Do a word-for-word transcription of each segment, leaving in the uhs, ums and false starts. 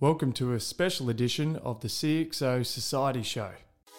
Welcome to a special edition of the C X O Society Show.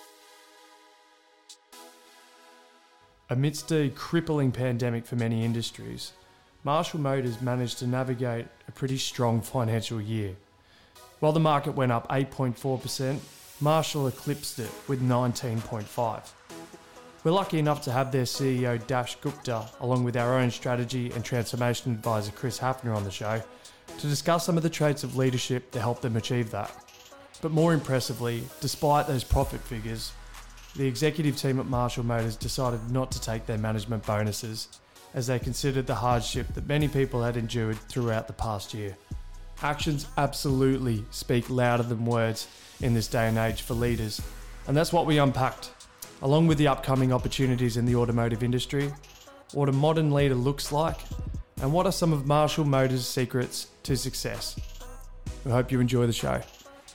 Amidst a crippling pandemic for many industries, Marshall Motors managed to navigate a pretty strong financial year. While the market went up eight point four percent, Marshall eclipsed it with nineteen point five percent. We're lucky enough to have their C E O Dash Gupta, along with our own strategy and transformation advisor Chris Hafner on the show, to discuss some of the traits of leadership that helped them achieve that. But more impressively, despite those profit figures, the executive team at Marshall Motors decided not to take their management bonuses as they considered the hardship that many people had endured throughout the past year. Actions absolutely speak louder than words in this day and age for leaders, and that's what we unpacked, along with the upcoming opportunities in the automotive industry, what a modern leader looks like, and what are some of Marshall Motors' secrets to success. We hope you enjoy the show.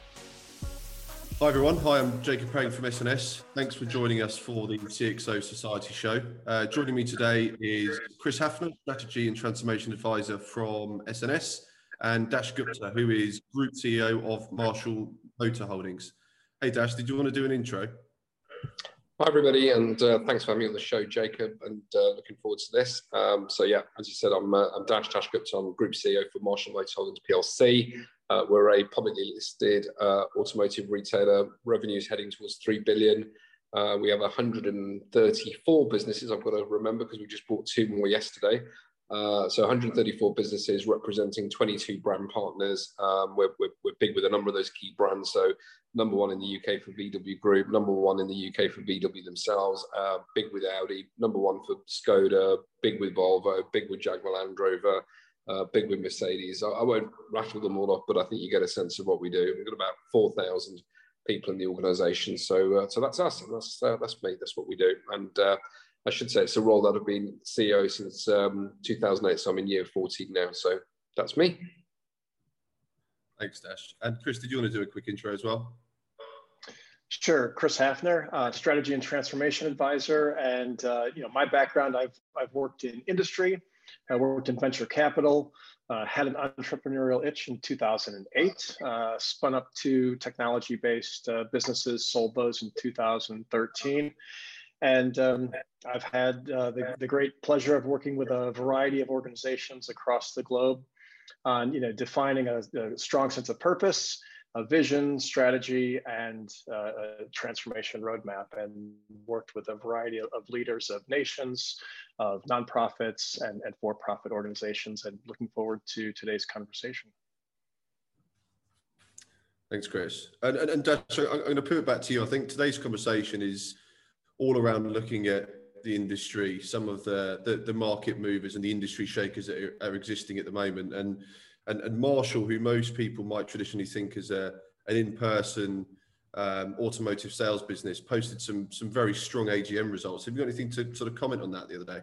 Hi everyone, hi, I'm Jacob Payne from S N S. Thanks for joining us for the C X O Society Show. Uh, joining me today is Chris Hafner, Strategy and Transformation Advisor from S N S, and Dash Gupta, who is Group C E O of Marshall Motor Holdings. Hey Dash, did you want to do an intro? Hi everybody, and uh, thanks for having me on the show, Jacob, and uh, looking forward to this. Um, so yeah, as you said, I'm, uh, I'm Dash Dash Gupta. I'm Group C E O for Marshall Motor Holdings P L C. Uh, we're a publicly listed uh, automotive retailer. Revenues heading towards three billion. Uh, we have one hundred thirty-four businesses. I've got to remember because we just bought two more yesterday. Uh, so one hundred thirty-four businesses representing twenty-two brand partners. Um, we're, we're, we're big with a number of those key brands. So number one in the U K for V W Group, number one in the U K for V W themselves, uh, big with Audi, number one for Skoda, big with Volvo, big with Jaguar Land Rover, uh, big with Mercedes. I, I won't rattle them all off, but I think you get a sense of what we do. We've got about four thousand people in the organisation. So uh, so that's us. That's, uh, that's me. That's what we do. And uh, I should say it's a role that I've been C E O since um, two thousand eight, so I'm in year fourteen now. So that's me. Thanks, Dash. And Chris, did you want to do a quick intro as well? Sure, Chris Hafner, uh, Strategy and Transformation Advisor. And uh, you know, my background, I've, I've worked in industry, I worked in venture capital, uh, had an entrepreneurial itch in two thousand eight, uh, spun up two technology-based uh, businesses, sold those in two thousand thirteen. And um, I've had uh, the, the great pleasure of working with a variety of organizations across the globe on, you know, defining a, a strong sense of purpose, a vision, strategy, and uh, a transformation roadmap, and worked with a variety of, of leaders of nations, of nonprofits, and, and for-profit organizations, and looking forward to today's conversation. Thanks, Chris. And, and, and Dash, I'm going to put it back to you. I think today's conversation is all around looking at the industry, some of the, the, the market movers and the industry shakers that are, are existing at the moment. And, and, and Marshall, who most people might traditionally think as a, an in-person um, automotive sales business, posted some, some very strong A G M results. Have you got anything to sort of comment on that the other day?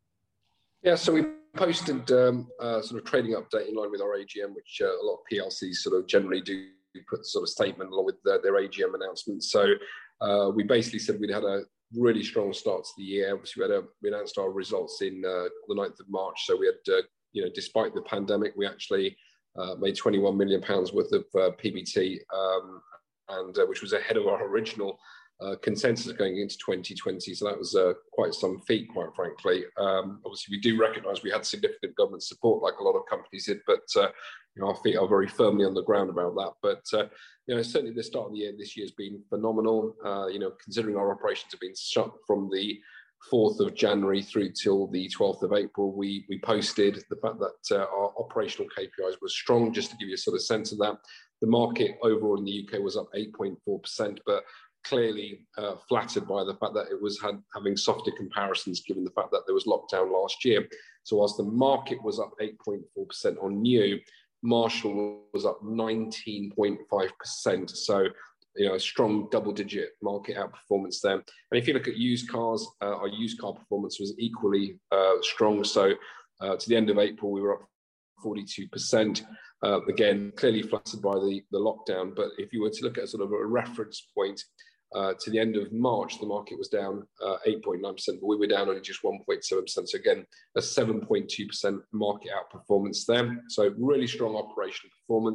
Yeah, so we posted um, a sort of trading update in line with our A G M, which uh, a lot of P L Cs sort of generally do put sort of statement along with the, their A G M announcements. So uh, we basically said we'd had a really strong start to the year. Obviously, we, had a, we announced our results in uh, the ninth of March. So we had, uh, you know, despite the pandemic, we actually uh, made twenty-one million pounds worth of uh, P B T, um, and uh, which was ahead of our original uh, consensus going into twenty twenty. So that was uh, quite some feat, quite frankly. Um, obviously, we do recognise we had significant government support, like a lot of companies did, but uh, you know, our feet are very firmly on the ground about that. But uh, you know, certainly the start of the year this year has been phenomenal. Uh, you know, considering our operations have been shut from the fourth of January through till the twelfth of April, we we posted the fact that uh, our operational K P Is were strong. Just to give you a sort of sense of that, the market overall in the U K was up eight point four percent, but clearly uh, flattered by the fact that it was had, having softer comparisons given the fact that there was lockdown last year. So whilst the market was up eight point four percent on new, Marshall was up nineteen point five percent. So, you know, a strong double-digit market outperformance there. And if you look at used cars, uh, our used car performance was equally uh, strong. So uh, to the end of April, we were up forty-two percent. Uh, again, clearly flattered by the, the lockdown. But if you were to look at sort of a reference point, uh, to the end of March, the market was down uh, eight point nine percent, but we were down only just one point seven percent. So again, a seven point two percent market outperformance there. So really strong operational performance.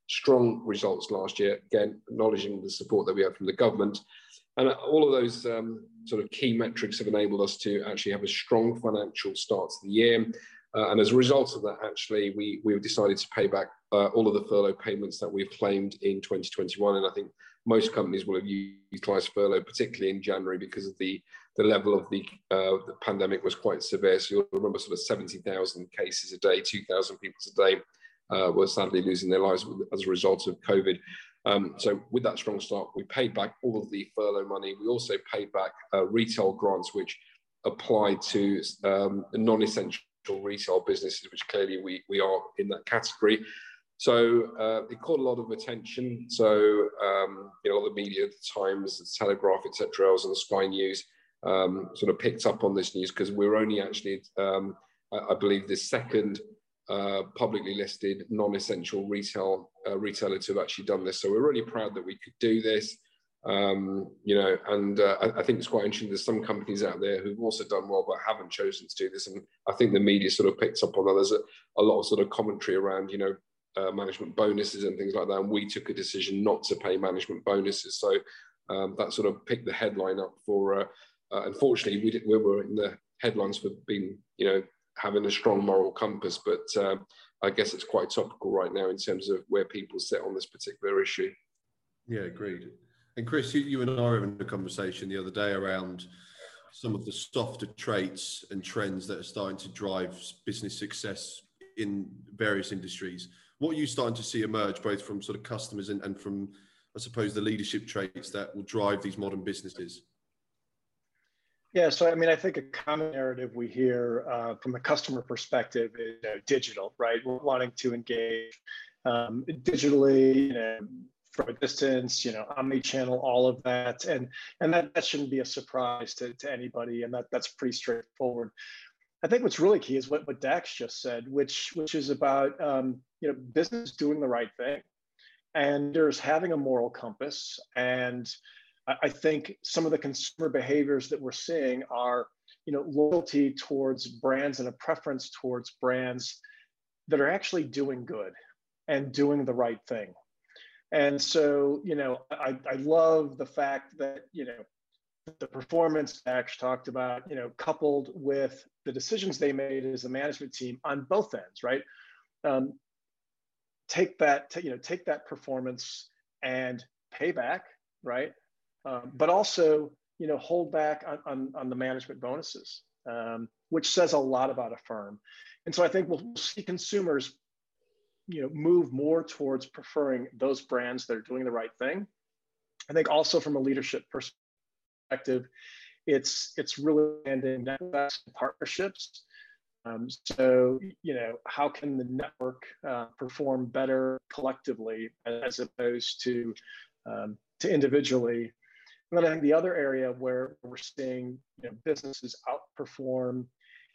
strong results last year, again, acknowledging the support that we had from the government. And all of those um, sort of key metrics have enabled us to actually have a strong financial start to the year. Uh, and as a result of that, actually, we, we've decided to pay back uh, all of the furlough payments that we've claimed in twenty twenty-one. And I think most companies will have utilised furlough, particularly in January, because of the, the level of the, uh, the pandemic was quite severe. So you'll remember sort of seventy thousand cases a day, two thousand people a day uh, were sadly losing their lives as a result of COVID. Um, so with that strong start, we paid back all of the furlough money. We also paid back uh, retail grants, which applied to um, non-essential retail businesses, which clearly we, we are in that category. So uh, it caught a lot of attention. So, um, you know, all the media, the Times, the Telegraph, et cetera, I was on the Sky News, um, sort of picked up on this news because we're only actually, um, I, I believe, the second uh, publicly listed non-essential retail uh, retailer to have actually done this. So we're really proud that we could do this. Um, you know, and uh, I, I think it's quite interesting. There's some companies out there who've also done well, but haven't chosen to do this. And I think the media sort of picks up on that. There's a, a lot of sort of commentary around, you know, uh, management bonuses and things like that. And we took a decision not to pay management bonuses. So um, that sort of picked the headline up for, uh, uh, unfortunately, we, did, we were in the headlines for being, you know, having a strong moral compass. But uh, I guess it's quite topical right now in terms of where people sit on this particular issue. Yeah, agreed. And Chris, you, you and I were having a conversation the other day around some of the softer traits and trends that are starting to drive business success in various industries. What are you starting to see emerge both from sort of customers and, and from, I suppose, the leadership traits that will drive these modern businesses? Yeah, so I mean, I think a common narrative we hear uh, from a customer perspective is you know, digital, right? We're wanting to engage um, digitally, you know, from a distance, you know, omni-channel, all of that. And, and that, that shouldn't be a surprise to, to anybody. And that, that's pretty straightforward. I think what's really key is what, what Dax just said, which, which is about, um, you know, business doing the right thing. And there's having a moral compass. And I, I think some of the consumer behaviors that we're seeing are, you know, loyalty towards brands and a preference towards brands that are actually doing good and doing the right thing. And so, you know, I, I love the fact that, you know, the performance Dax talked about, you know, coupled with the decisions they made as a management team on both ends, right? Um, take that, you know, take that performance and pay back, right? Um, but also, you know, hold back on, on, on the management bonuses, um, which says a lot about a firm. And so I think we'll see consumers you know, move more towards preferring those brands that are doing the right thing. I think also from a leadership perspective, it's it's really ending networks and partnerships. Um, so, you know, how can the network uh, perform better collectively as opposed to um, to individually? And then I think the other area where we're seeing you know, businesses outperform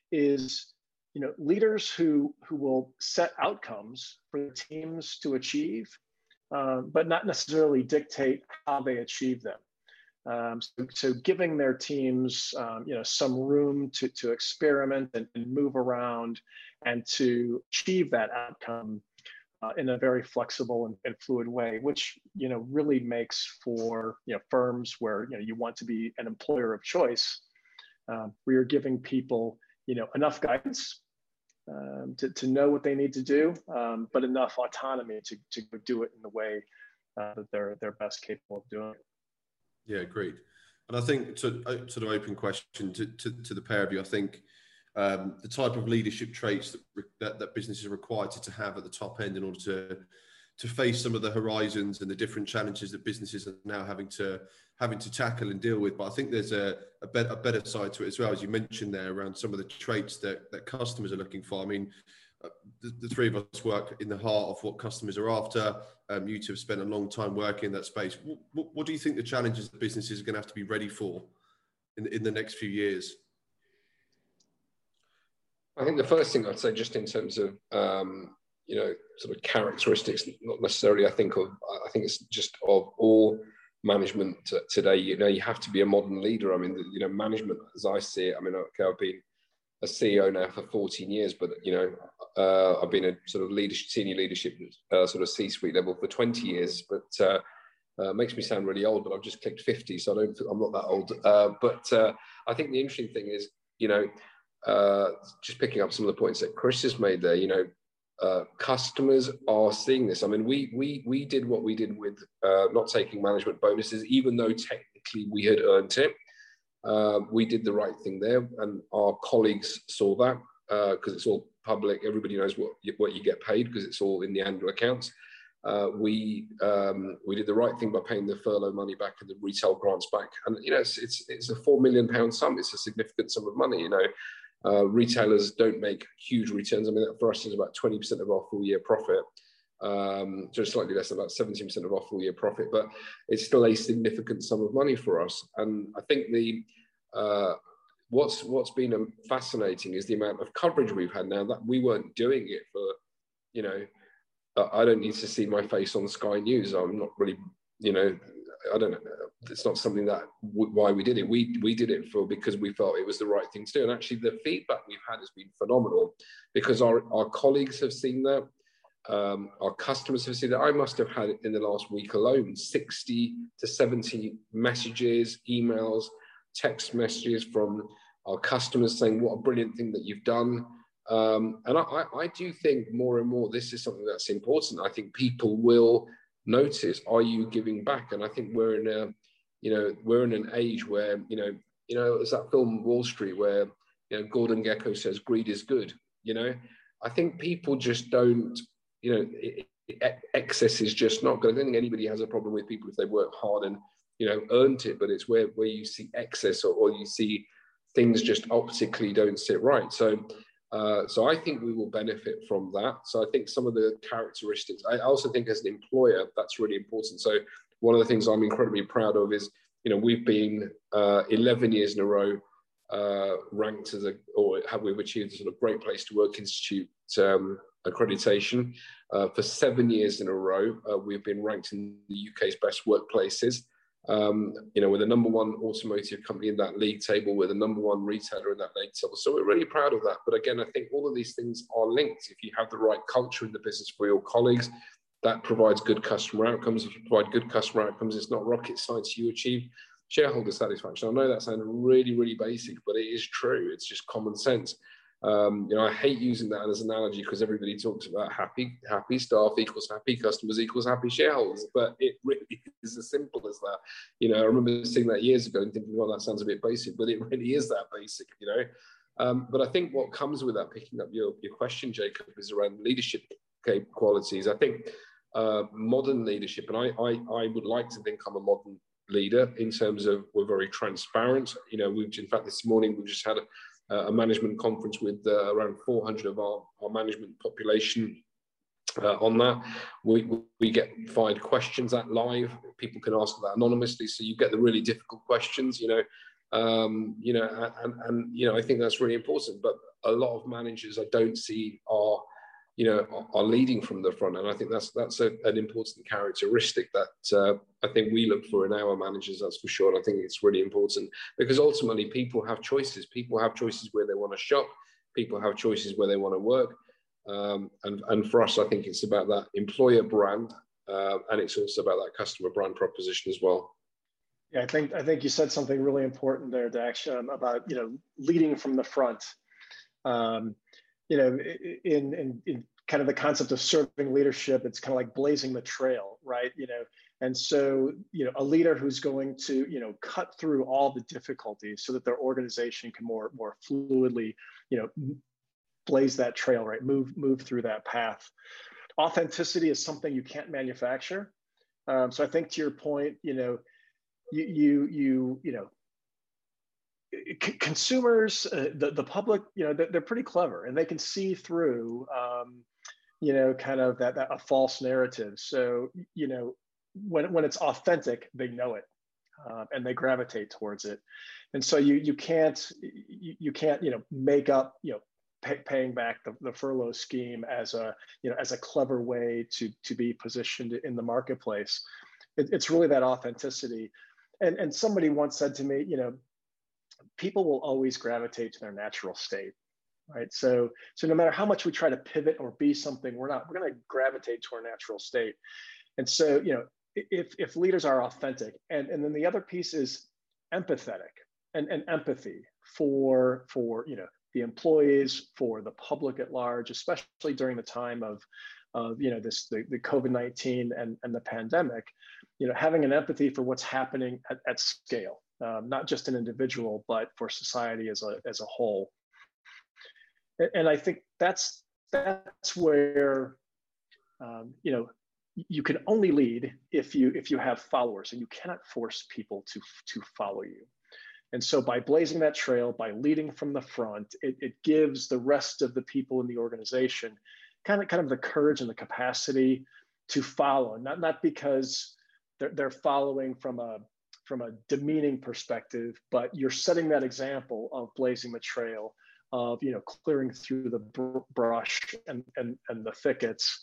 is you know, leaders who, who will set outcomes for the teams to achieve, uh, but not necessarily dictate how they achieve them. Um, so, so giving their teams, um, you know, some room to, to experiment and, and move around and to achieve that outcome uh, in a very flexible and, and fluid way, which, you know, really makes for, you know, firms where, you know, you want to be an employer of choice, uh, where you're giving people, you know, enough guidance um, to, to know what they need to do, um, but enough autonomy to, to do it in the way uh, that they're, they're best capable of doing it. Yeah, agreed. And I think to uh, sort of open question to, to, to the pair of you, I think um, the type of leadership traits that, that, that businesses are required to, to have at the top end in order to to face some of the horizons and the different challenges that businesses are now having to having to tackle and deal with. But I think there's a, a, better, a better side to it as well, as you mentioned there, around some of the traits that, that customers are looking for. I mean, uh, the, the three of us work in the heart of what customers are after. Um, you two have spent a long time working in that space. What, what, what do you think the challenges that businesses are going to have to be ready for in, in the next few years? I think the first thing I'd say, just in terms of um, you know, sort of characteristics, not necessarily I think of, I think it's just of all management today, you know, you have to be a modern leader. I mean, you know, management as I see it, I mean, okay, I've been a C E O now for fourteen years, but you know, uh, I've been a sort of leadership, senior leadership, uh, sort of C-suite level for twenty years. But uh, uh, makes me sound really old. But I've just clicked fifty, so I don't. I'm not that old. Uh, but uh, I think the interesting thing is, you know, uh, just picking up some of the points that Chris has made there. You know, uh, customers are seeing this. I mean, we we we did what we did with uh, not taking management bonuses, even though technically we had earned it. Uh, we did the right thing there, and our colleagues saw that because uh, it's all public. Everybody knows what you, what you get paid because it's all in the annual accounts. Uh, we um, we did the right thing by paying the furlough money back and the retail grants back, and you know it's it's, it's a four million pound sum. It's a significant sum of money. You know, uh, retailers don't make huge returns. I mean, for us, it's about twenty percent of our full year profit. Um, so slightly less, about seventeen percent of our full year profit, but it's still a significant sum of money for us. And I think the uh, what's what's been fascinating is the amount of coverage we've had now that we weren't doing it for, you know, I don't need to see my face on Sky News. I'm not really, you know, I don't know. It's not something that why we did it. We we did it for because we felt it was the right thing to do. And actually, the feedback we've had has been phenomenal because our our colleagues have seen that. Um, our customers have seen that. I must have had in the last week alone sixty to seventy messages, emails, text messages from our customers saying what a brilliant thing that you've done. Um, and I, I do think more and more this is something that's important. I think people will notice, are you giving back? And I think we're in a, you know, we're in an age where, you know, you know, it's that film Wall Street where, you know, Gordon Gekko says greed is good. You know, I think people just don't, you know, it, it, excess is just not good. I don't think anybody has a problem with people if they work hard and, you know, earned it, but it's where, where you see excess or, or you see things just optically don't sit right. So, uh, so I think we will benefit from that. So I think some of the characteristics, I also think as an employer, that's really important. So one of the things I'm incredibly proud of is, you know, we've been uh, eleven years in a row uh, ranked as a, or have we've achieved a sort of Great Place to Work Institute um, accreditation. Uh, for seven years in a row, uh, we've been ranked in the U K's best workplaces. Um, you know, we're the number one automotive company in that league table. We're the number one retailer in that league table. So we're really proud of that. But again, I think all of these things are linked. If you have the right culture in the business for your colleagues, that provides good customer outcomes. If you provide good customer outcomes, it's not rocket science. You achieve shareholder satisfaction. I know that sounds really, really basic, but it is true. It's just common sense. Um, you know, I hate using that as an analogy because everybody talks about happy, happy staff equals happy customers equals happy shareholders, but it really is as simple as that. You know, I remember seeing that years ago and thinking, well, that sounds a bit basic, but it really is that basic, you know. Um, but I think what comes with that, picking up your, your question, Jacob, is around leadership qualities. I think uh, modern leadership, and I, I, I would like to think I'm a modern leader in terms of we're very transparent. You know, we've, in fact, this morning we've just had a a management conference with uh, around four hundred of our, our management population uh, on that. We, we get fired questions at live. People can ask that anonymously. So you get the really difficult questions, you know, um, you know, and, and, you know, I think that's really important. But a lot of managers I don't see are, you know, are leading from the front. And I think that's that's a, an important characteristic that uh, I think we look for in our managers, that's for sure. And I think it's really important because ultimately people have choices. People have choices where they want to shop. People have choices where they want to work. Um, and, and for us, I think it's about that employer brand uh, and it's also about that customer brand proposition as well. Yeah, I think I think you said something really important there, Dax, um, about, you know, leading from the front. Um, you know, in, in, in kind of the concept of serving leadership, it's kind of like blazing the trail, right? You know, and so, you know, a leader who's going to, you know, cut through all the difficulties so that their organization can more, more fluidly, you know, blaze that trail, right? Move, move through that path. Authenticity is something you can't manufacture. Um, so I think to your point, you know, you, you, you, you know, consumers, uh, the, the public, you know, they're, they're pretty clever and they can see through, um, you know, kind of that, that a false narrative. So, you know, when, when it's authentic, they know it uh, and they gravitate towards it. And so you, you can't, you, you can't, you know, make up, you know, pay, paying back the, the furlough scheme as a, you know, as a clever way to, to be positioned in the marketplace. It, it's really that authenticity. And, and somebody once said to me, you know, people will always gravitate to their natural state. right? So, so no matter how much we try to pivot or be something, we're not, we're going to gravitate to our natural state. And so, you know, if, if leaders are authentic, and, and then the other piece is empathetic and, and empathy for, for, you know, the employees, for the public at large, especially during the time of, of you know, this, the, the COVID nineteen and, and the pandemic, you know, having an empathy for what's happening at, at scale, um, not just an individual, but for society as a, as a whole. And, and I think that's, that's where, um, you know, you can only lead if you, if you have followers, and you cannot force people to, to follow you. And so by blazing that trail, by leading from the front, it, it gives the rest of the people in the organization kind of, kind of the courage and the capacity to follow, not, not because they're, they're following from a, from a demeaning perspective, but you're setting that example of blazing the trail, of, you know, clearing through the br brush and, and, and the thickets.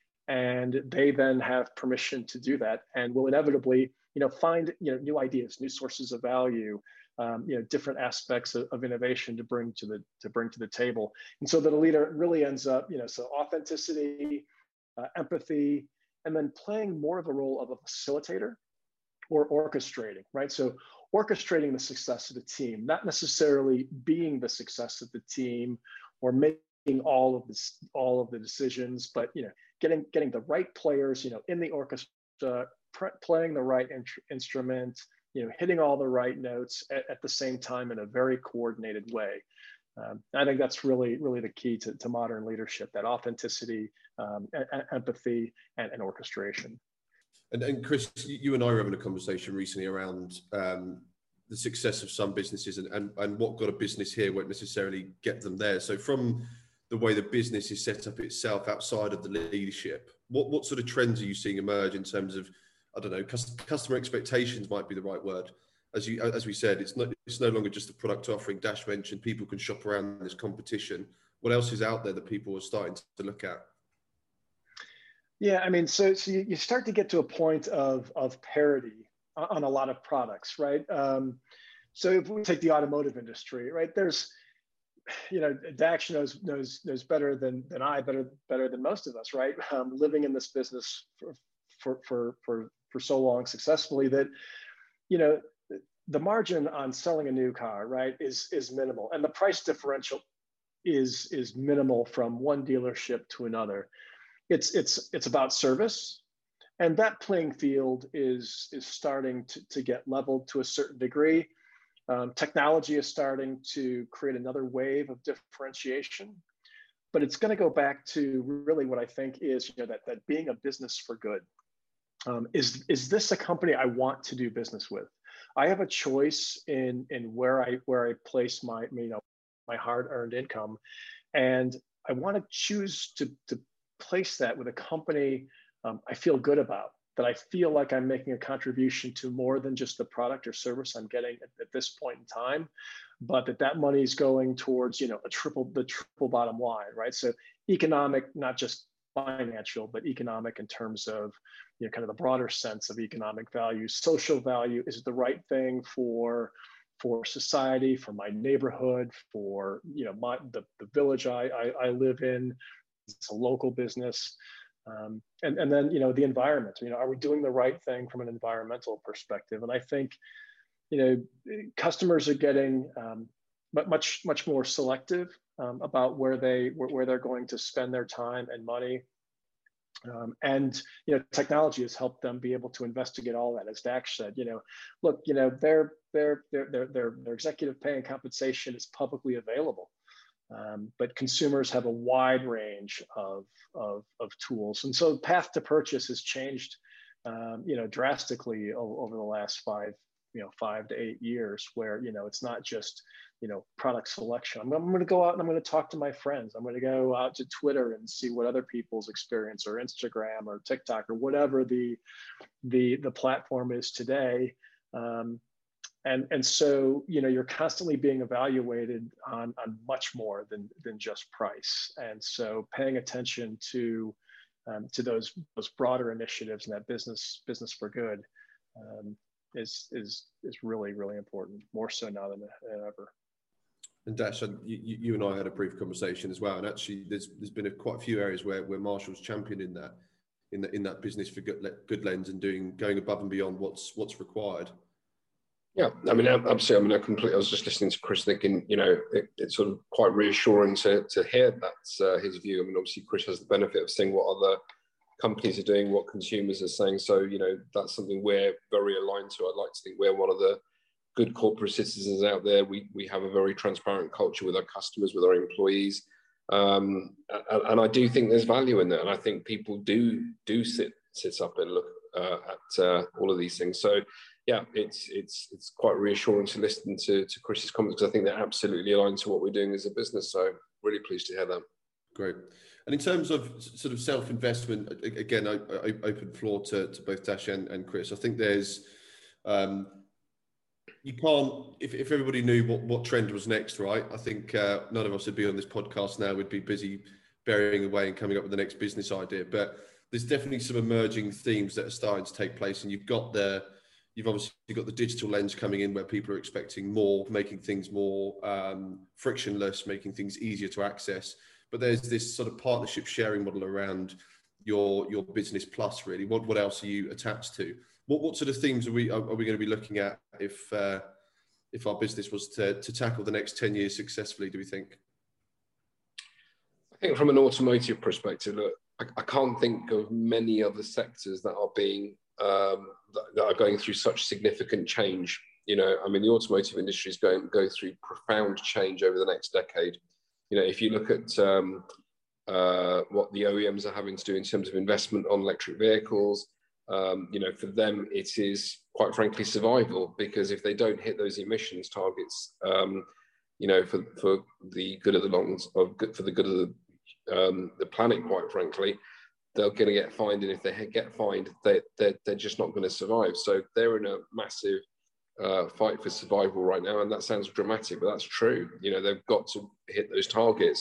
And they then have permission to do that, and will inevitably, you know, find, you know, new ideas, new sources of value, um, you know, different aspects of, of innovation to bring to the to bring to the table. And so that a leader really ends up, you know, so authenticity, uh, empathy, and then playing more of the role of a facilitator or orchestrating, right? So orchestrating the success of the team, not necessarily being the success of the team or making all of this, all of the decisions, but, you know, getting getting the right players, you know, in the orchestra, playing the right in instrument, you know, hitting all the right notes at, at the same time in a very coordinated way. Um, I think that's really, really the key to, to modern leadership: that authenticity, um, empathy, and, and orchestration. And, and Chris, you and I were having a conversation recently around um, the success of some businesses, and, and, and what got a business here won't necessarily get them there. So from the way the business is set up itself outside of the leadership, what, what sort of trends are you seeing emerge in terms of, I don't know, customer expectations might be the right word. As you, as we said, it's not, it's no longer just a product offering. Dash mentioned people can shop around this competition. What else is out there that people are starting to look at? Yeah, I mean, so, so you, you start to get to a point of, of parity on a lot of products, right? Um, so if we take the automotive industry, right, there's, you know, Dax knows knows knows better than than I, better better than most of us, right? Um, living in this business for for for for for so long successfully, that, you know, the margin on selling a new car, right, is is minimal, and the price differential is is minimal from one dealership to another. It's it's it's about service, and that playing field is is starting to to get leveled to a certain degree. Um, technology is starting to create another wave of differentiation, but it's going to go back to really what I think is, you know, that, that being a business for good. Um, is, is this a company I want to do business with? I have a choice in, in where I, where I place my, you know, my hard-earned income, and I want to choose to, to place that with a company um, I feel good about, that I feel like I'm making a contribution to more than just the product or service I'm getting at, at this point in time, but that that money is going towards, you know, a triple, the triple bottom line, right? So economic, not just financial, but economic in terms of, you know, kind of the broader sense of economic value. Social value, is it the right thing for, for society, for my neighborhood, for, you know, my, the, the village I, I, I live in? It's a local business. Um, and, and then, you know, the environment, you know, are we doing the right thing from an environmental perspective? And I think, you know, customers are getting um, much, much more selective um, about where they, where, where they're going to spend their time and money. Um, and, you know, technology has helped them be able to investigate all that. As Dax said, you know, look, you know, their, their, their, their, their, their executive pay and compensation is publicly available. Um, but consumers have a wide range of, of, of tools. And so the path to purchase has changed, um, you know, drastically over, over the last five, you know, five to eight years, where, you know, it's not just, you know, product selection. I'm, I'm going to go out and I'm going to talk to my friends. I'm going to go out to Twitter and see what other people's experience, or Instagram or TikTok or whatever the, the, the platform is today. Um, And, and so, you know, you're constantly being evaluated on, on much more than, than just price. And so paying attention to, um, to those, those broader initiatives and that business, business for good um, is, is, is really, really important, more so now than, than ever. And Dash, you, you and I had a brief conversation as well, and actually, there's there's been a, quite a few areas where where Marshall's championing that in that in that business for Good, Goodlens and doing going above and beyond what's what's required. Yeah, I mean, absolutely. I mean, I completely. I was just listening to Chris, thinking, you know, it, it's sort of quite reassuring to to hear that's uh, his view. I mean, obviously, Chris has the benefit of seeing what other companies are doing, what consumers are saying. So, you know, that's something we're very aligned to. I'd like to think we're one of the good corporate citizens out there. We we have a very transparent culture with our customers, with our employees, um, and, and I do think there's value in that. And I think people do do sit sit up and look uh, at uh, all of these things. So, yeah, it's it's it's quite reassuring to listen to to Chris's comments, because I think they're absolutely aligned to what we're doing as a business. So, really pleased to hear that. Great. And in terms of sort of self-investment, again, I, I open floor to, to both Dash and, and Chris. I think there's, um, you can't, if, if everybody knew what, what trend was next, right? I think uh, none of us would be on this podcast now. We'd be busy burying away and coming up with the next business idea. But there's definitely some emerging themes that are starting to take place. And you've got the, you've obviously got the digital lens coming in, where people are expecting more, making things more um, frictionless, making things easier to access. But there's this sort of partnership sharing model around your your business plus, really. What what else are you attached to? What what sort of themes are we are, are we going to be looking at if uh, if our business was to to tackle the next ten years successfully? Do we think? I think from an automotive perspective, look, I, I can't think of many other sectors that are being um, that, that are going through such significant change. You know, I mean, the automotive industry is going go through profound change over the next decade. You know, if you look at um, uh, what the O E Ms are having to do in terms of investment on electric vehicles, um, you know, for them it is quite frankly survival, because if they don't hit those emissions targets, um, you know, for for the good of the long of good for the good of the um, the planet, quite frankly, they're going to get fined, and if they get fined, they they're, they're just not going to survive. So they're in a massive Uh, fight for survival right now, and that sounds dramatic, but that's true. You know, they've got to hit those targets,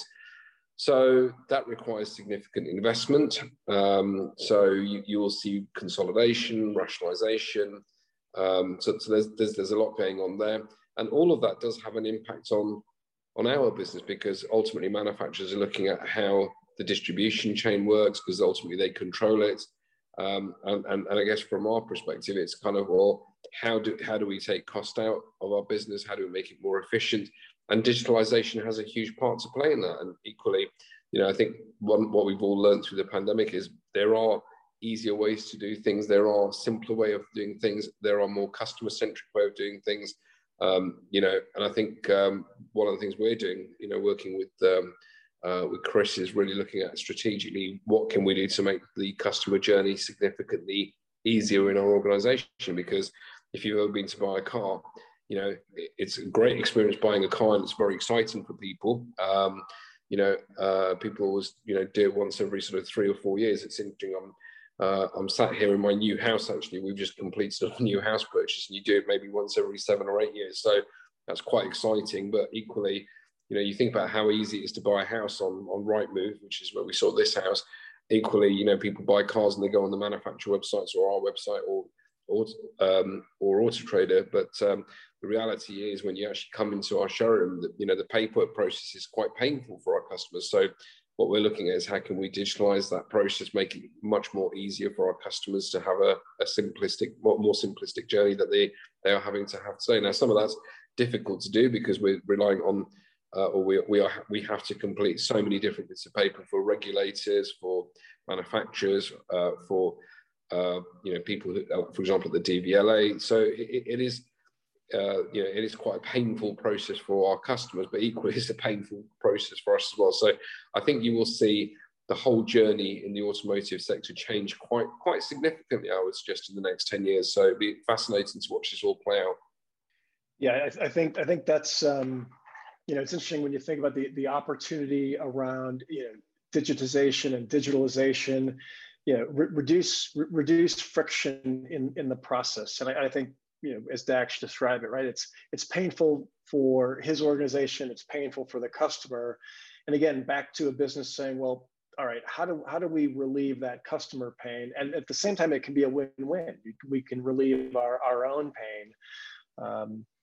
so that requires significant investment. Um, so you, you will see consolidation, rationalization. Um, so so there's, there's there's a lot going on there, and all of that does have an impact on on our business, because ultimately manufacturers are looking at how the distribution chain works, because ultimately they control it. Um, and, and, and I guess from our perspective, it's kind of, well, how do how do we take cost out of our business? How do we make it more efficient? And digitalization has a huge part to play in that. And equally, you know, I think one, what we've all learned through the pandemic is there are easier ways to do things. There are simpler way of doing things. There are more customer-centric way of doing things. Um, you know, and I think um, one of the things we're doing, you know, working with um, Uh, with Chris, is really looking at strategically what can we do to make the customer journey significantly easier in our organization. Because if you've ever been to buy a car, you know, it's a great experience buying a car, and it's very exciting for people. Um, you know, uh, people always, you know, do it once every sort of three or four years. It's interesting. I'm, uh, I'm sat here in my new house, actually. We've just completed a new house purchase, and you do it maybe once every seven or eight years. So that's quite exciting, but equally, you know, you think about how easy it is to buy a house on, on Rightmove, which is where we saw this house. Equally, you know, people buy cars and they go on the manufacturer websites or our website or or, um, or Auto Trader. But um, the reality is, when you actually come into our showroom, that, you know, the paperwork process is quite painful for our customers. So what we're looking at is how can we digitalize that process, make it much more easier for our customers to have a, a simplistic, more, more simplistic journey that they, they are having to have today. Now, some of that's difficult to do because we're relying on Uh, or we we are we have to complete so many different bits of paper for regulators, for manufacturers, uh, for uh, you know, people who, uh, for example, the D V L A. So it, it is uh, you know, it is quite a painful process for our customers, but equally it's a painful process for us as well. So I think you will see the whole journey in the automotive sector change quite quite significantly, I would suggest, in the next ten years. So it'd be fascinating to watch this all play out. Yeah, I, I think I think that's. Um... You know, it's interesting when you think about the, the opportunity around, you know, digitization and digitalization, you know, re- reduce re- reduce friction in, in the process. And I, I think, you know, as Dax described it, right, it's it's painful for his organization, it's painful for the customer. And again, back to a business saying, well, all right, how do how do we relieve that customer pain? And at the same time, it can be a win-win. We can relieve our, our own pain. Um,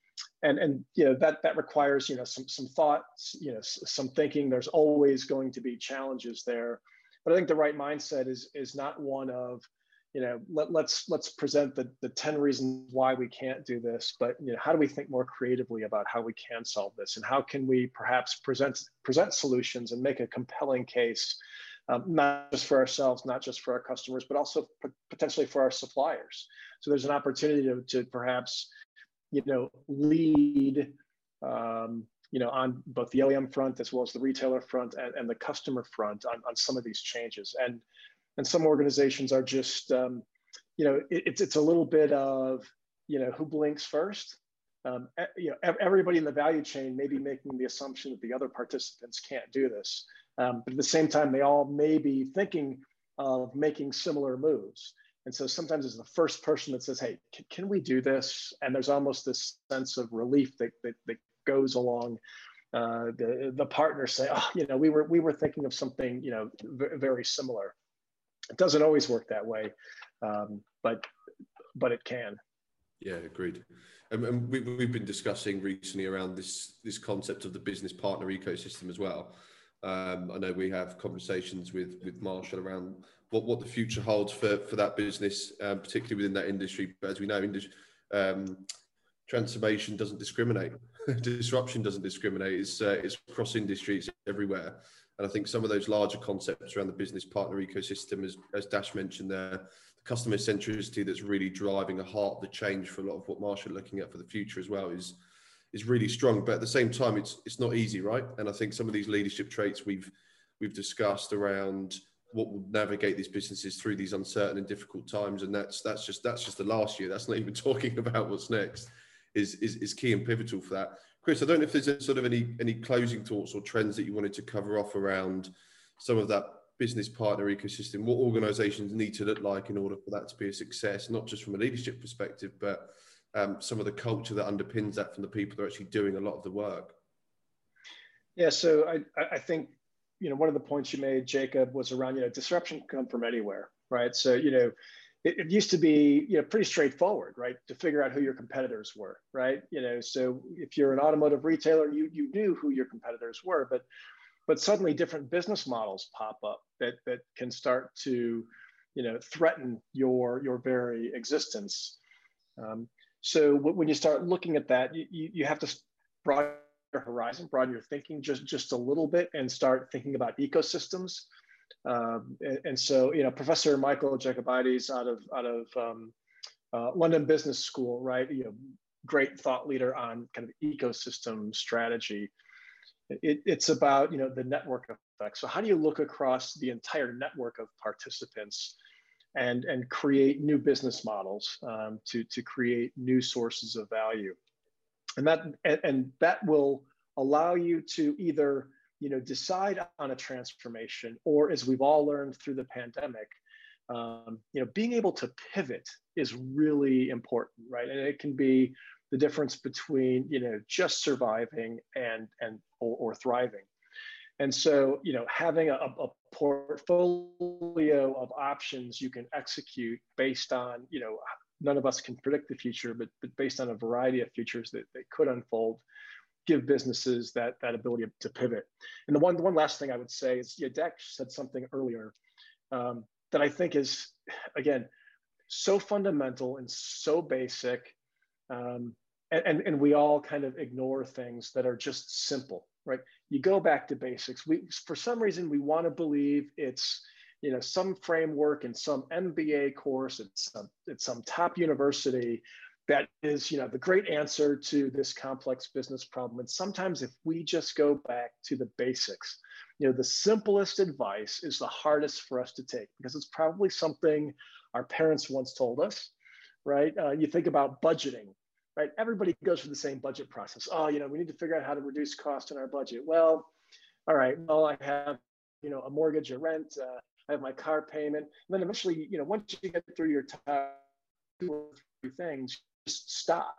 and and you know that that requires you know some some thoughts, you know some thinking. There's always going to be challenges there, but I think the right mindset is is not one of, you know let, let's let's present the the ten reasons why we can't do this, but you know how do we think more creatively about how we can solve this, and how can we perhaps present present solutions and make a compelling case, um, not just for ourselves, not just for our customers, but also p- potentially for our suppliers. So there's an opportunity to, to perhaps you know, lead, um, you know, on both the O E M front as well as the retailer front and, and the customer front on, on some of these changes. And and some organizations are just, um, you know, it, it's it's a little bit of, you know, who blinks first. Um, you know, everybody in the value chain may be making the assumption that the other participants can't do this, um, but at the same time, they all may be thinking of making similar moves. And so sometimes it's the first person that says, hey, can, can we do this? And there's almost this sense of relief that, that, that goes along. Uh, the, the partners say, oh, you know, we were, we were thinking of something, you know, v- very similar. It doesn't always work that way, um, but, but it can. Yeah, agreed. Um, and we, we've been discussing recently around this, this concept of the business partner ecosystem as well. Um, I know we have conversations with, with Marshall around what, what the future holds for, for that business, um, particularly within that industry. But as we know, indus- um, transformation doesn't discriminate. Disruption doesn't discriminate. It's, uh, it's across industry, it's everywhere. And I think some of those larger concepts around the business partner ecosystem, as, as Dash mentioned there, the customer centricity that's really driving the heart of the change for a lot of what Marshall are looking at for the future as well is is really strong. But at the same time, it's it's not easy, right? And I think some of these leadership traits we've we've discussed around what will navigate these businesses through these uncertain and difficult times, and that's that's just that's just the last year. That's not even talking about what's next. Is is, is key and pivotal for that. Chris, I don't know if there's a sort of any any closing thoughts or trends that you wanted to cover off around some of that business partner ecosystem. What organisations need to look like in order for that to be a success, not just from a leadership perspective, but Um, some of the culture that underpins that from the people that are actually doing a lot of the work. Yeah, so I, I think, you know, one of the points you made, Jacob, was around, you know, disruption can come from anywhere, right? So, you know, it, it used to be, you know, pretty straightforward, right? To figure out who your competitors were, right? You know, so if you're an automotive retailer, you you knew who your competitors were, but but suddenly different business models pop up that that can start to, you know, threaten your your very existence. Um, So when you start looking at that, you, you have to broaden your horizon, broaden your thinking just, just a little bit, and start thinking about ecosystems. Um, and, and so, you know, Professor Michael Jacobides out of out of um, uh, London Business School, right? You know, great thought leader on kind of ecosystem strategy. It, it's about, you know, the network effect. So how do you look across the entire network of participants and and create new business models, um, to to create new sources of value, and that and, and that will allow you to either, you know, decide on a transformation, or, as we've all learned through the pandemic, um, you know, being able to pivot is really important, right? And it can be the difference between, you know, just surviving and and or, or thriving. And so, you know, having a, a portfolio of options you can execute based on, you know, none of us can predict the future, but, but based on a variety of futures that, that could unfold, give businesses that, that ability to pivot. And the one, the one last thing I would say is, yeah, Dex said something earlier um, that I think is, again, so fundamental and so basic. Um, and, and we all kind of ignore things that are just simple, right? You go back to basics. We, for some reason, we want to believe it's, you know, some framework in some M B A course at some, at some top university that is, you know, the great answer to this complex business problem. And sometimes if we just go back to the basics, you know, the simplest advice is the hardest for us to take, because it's probably something our parents once told us, right? Uh, you think about budgeting. Right, everybody goes through the same budget process. Oh, you know, we need to figure out how to reduce cost in our budget. Well, all right. Well, I have, you know, a mortgage, a rent. Uh, I have my car payment, and then eventually, you know, once you get through your top two or three things, just stop.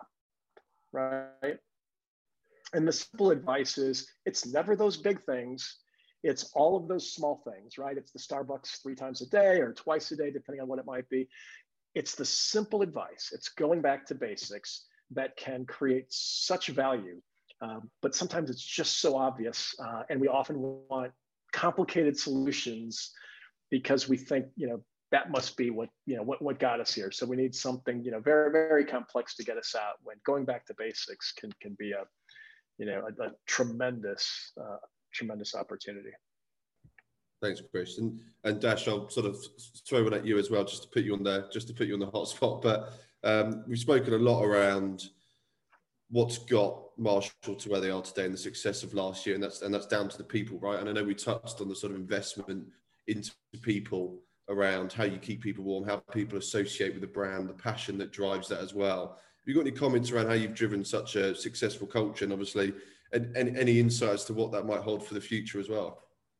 Right. And the simple advice is, it's never those big things. It's all of those small things. Right. It's the Starbucks three times a day or twice a day, depending on what it might be. It's the simple advice. It's going back to basics. that can create such value. Um, but sometimes it's just so obvious, uh, and we often want complicated solutions because we think, you know, that must be what, you know, what, what got us here. So we need something, you know, very, very complex to get us out, when going back to basics can, can be a, you know, a, a tremendous, uh, tremendous opportunity. Thanks, Chris. And, and Dash, I'll sort of throw one at you as well, just to put you on there, just to put you on the hot spot. But um, we've spoken a lot around what's got Marshall to where they are today and the success of last year, and that's and that's down to the people, right? And I know we touched on the sort of investment into people around how you keep people warm, how people associate with the brand, the passion that drives that as well. Have you got any comments around how you've driven such a successful culture, and obviously, and, and any insights to what that might hold for the future as well?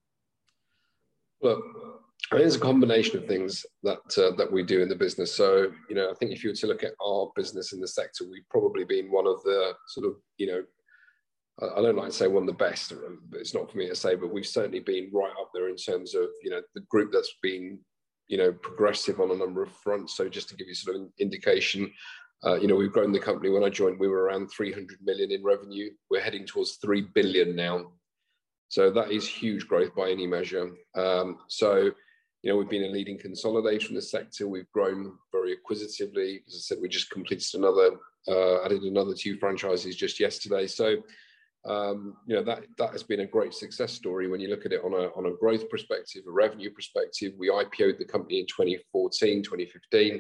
Well, I think it's a combination of things that uh, that we do in the business. So, you know, I think if you were to look at our business in the sector, we've probably been one of the sort of, you know, I don't like to say one of the best, but it's not for me to say, but we've certainly been right up there in terms of, you know, the group that's been, you know, progressive on a number of fronts. So just to give you sort of an indication, uh, you know, we've grown the company. When I joined, we were around three hundred million in revenue. We're heading towards three billion now. So that is huge growth by any measure. Um, so, you know, we've been a leading consolidator in the sector. We've grown very acquisitively. As I said, we just completed another, uh, added another two franchises just yesterday. So, um, you know, that that has been a great success story when you look at it on a on a growth perspective, a revenue perspective. We I P O'd the company in twenty fourteen, twenty fifteen.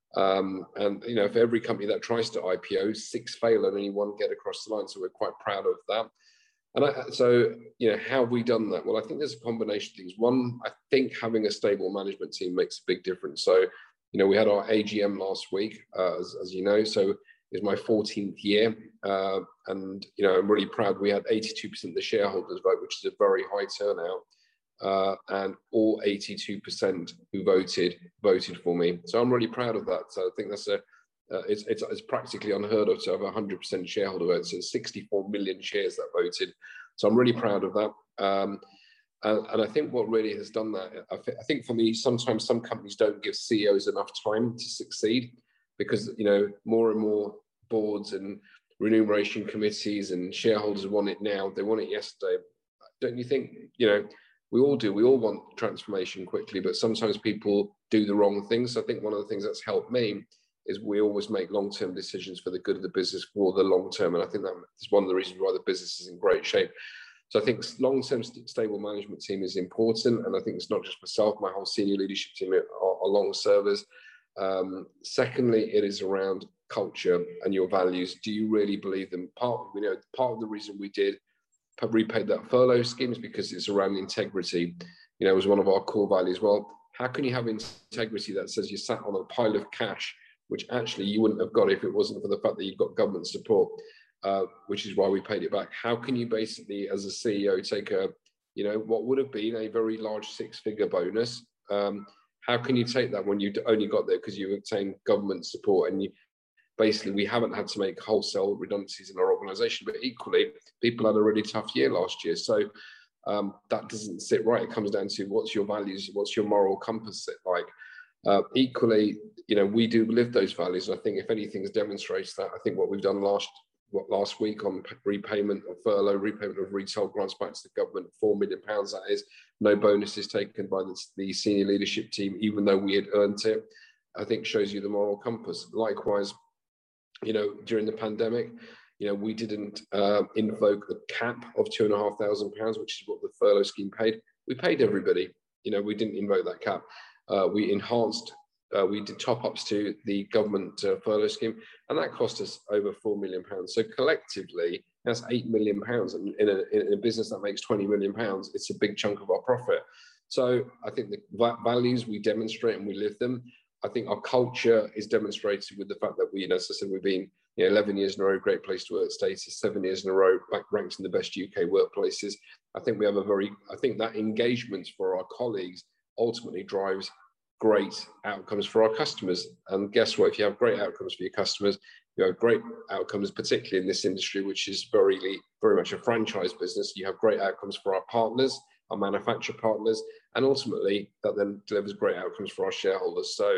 Um, and, you know, for every company that tries to I P O, six fail and only one get across the line. So we're quite proud of that. And I, so, you know, how have we done that? Well, I think there's a combination of things. One, I think having a stable management team makes a big difference. So, you know, we had our A G M last week, uh, as, as you know, so it's my fourteenth year. Uh, and, you know, I'm really proud. We had eighty-two percent of the shareholders vote, which is a very high turnout. Uh, and all eighty-two percent who voted, voted for me. So I'm really proud of that. So I think that's a, Uh, it's, it's, it's practically unheard of to have one hundred percent shareholder vote. So it's sixty-four million shares that voted. So I'm really proud of that. Um, and, and I think what really has done that, I, th- I think for me, sometimes some companies don't give C E Os enough time to succeed because, you know, more and more boards and remuneration committees and shareholders want it now. They want it yesterday. Don't you think, you know, we all do. We all want transformation quickly, but sometimes people do the wrong things. So I think one of the things that's helped me is we always make long-term decisions for the good of the business for the long term. And I think that is one of the reasons why the business is in great shape. So I think long-term st- stable management team is important. And I think it's not just myself, my whole senior leadership team are, are long servers. Um, secondly, it is around culture and your values. Do you really believe them? Part, you know, part of the reason we did repaid that furlough scheme is because it's around integrity. You know, it was one of our core values. Well, how can you have integrity that says you sat on a pile of cash, which actually you wouldn't have got if it wasn't for the fact that you've got government support, uh, which is why we paid it back. How can you basically, as a C E O, take a, you know, what would have been a very large six-figure bonus? Um, how can you take that when you only got there because you obtained government support? And you, basically, we haven't had to make wholesale redundancies in our organisation, but equally, people had a really tough year last year. So um, that doesn't sit right. It comes down to what's your values, what's your moral compass sit like? Uh, equally, you know, we do live those values. And I think if anything demonstrates that, I think what we've done last what last week on repayment of furlough, repayment of retail grants back to the government, four million pounds, that is, no bonuses taken by the, the senior leadership team, even though we had earned it, I think shows you the moral compass. Likewise, you know, during the pandemic, you know, we didn't uh, invoke the cap of two and a half thousand pounds, which is what the furlough scheme paid. We paid everybody. You know, we didn't invoke that cap. Uh, we enhanced, uh, we did top ups to the government uh, furlough scheme, and that cost us over four million pounds. So collectively, that's eight million pounds. And in a, in a business that makes twenty million pounds, it's a big chunk of our profit. So I think the values we demonstrate and we live them. I think our culture is demonstrated with the fact that we, you know, as I said, we've been you know, eleven years in a row, great place to work status, seven years in a row, back ranked in the best U K workplaces. I think we have a very, I think that engagement for our colleagues ultimately drives great outcomes for our customers. And guess what? If you have great outcomes for your customers, you have great outcomes, particularly in this industry, which is very, very much a franchise business. You have great outcomes for our partners, our manufacturer partners, and ultimately that then delivers great outcomes for our shareholders. So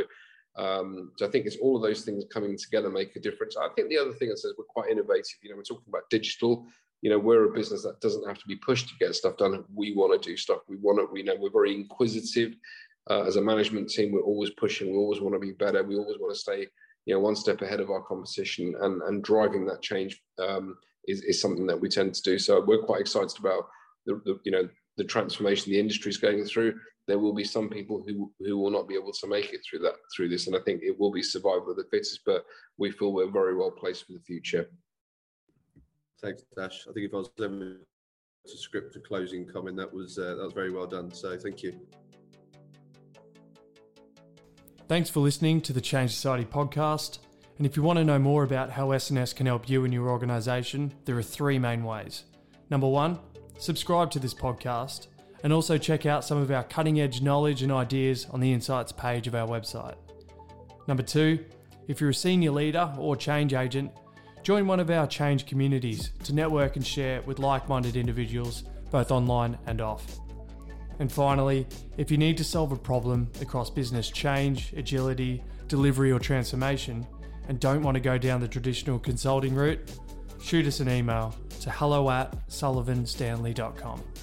Um, so I think it's all of those things coming together make a difference. I think the other thing that says we're quite innovative. You know, we're talking about digital. You know, we're a business that doesn't have to be pushed to get stuff done. We want to do stuff. We want to. We know we're very inquisitive uh, as a management team. We're always pushing. We always want to be better. We always want to stay, you know, one step ahead of our competition, and and driving that change um, is is something that we tend to do. So we're quite excited about the, the you know the transformation the industry is going through. There will be some people who who will not be able to make it through that through this, and I think it will be survival of the fittest. But we feel we're very well placed for the future. Thanks, Dash. I think if I was ever to script a closing comment, that was uh, that was very well done. So thank you. Thanks for listening to the Change Society podcast. And if you want to know more about how S and S can help you and your organisation, there are three main ways. Number one, subscribe to this podcast, and also check out some of our cutting edge knowledge and ideas on the Insights page of our website. Number two, if you're a senior leader or change agent, join one of our change communities to network and share with like-minded individuals, both online and off. And finally, if you need to solve a problem across business change, agility, delivery or transformation, and don't want to go down the traditional consulting route, shoot us an email to hello at sullivan stanley dot com.